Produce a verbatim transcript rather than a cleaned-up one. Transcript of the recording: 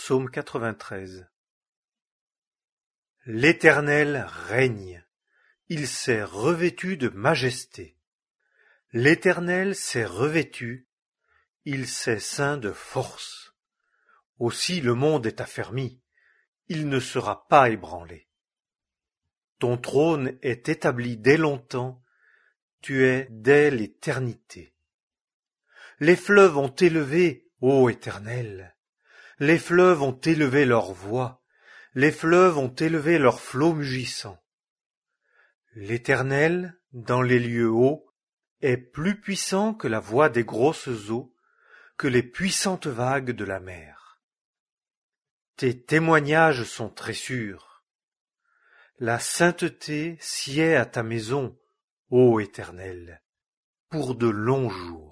Psaume quatre-vingt-treize. L'Éternel règne, il s'est revêtu de majesté. L'Éternel s'est revêtu, il s'est ceint de force. Aussi le monde est affermi, il ne sera pas ébranlé. Ton trône est établi dès longtemps, tu es dès l'éternité. Les fleuves ont élevé, ô Éternel, les fleuves ont élevé leur voix, les fleuves ont élevé leurs flots mugissants. L'Éternel, dans les lieux hauts, est plus puissant que la voix des grosses eaux, que les puissantes vagues de la mer. Tes témoignages sont très sûrs. La sainteté sied à ta maison, ô Éternel, pour de longs jours.